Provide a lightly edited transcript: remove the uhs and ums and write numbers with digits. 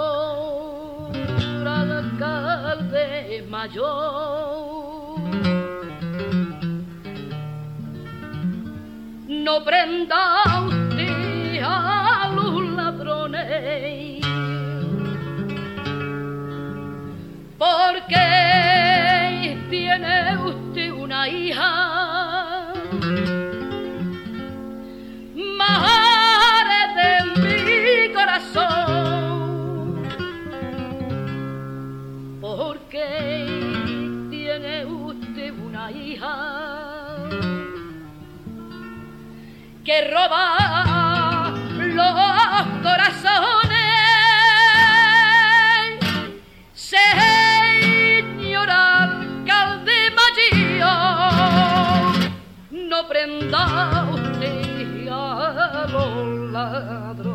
alcalde mayor, no prenda usted a los ladrones, porque tiene usted una hija, madre de mi corazón, porque tiene usted una hija que roba los corazones. Señor alcalde mayor, no prenda usted a los ladrones.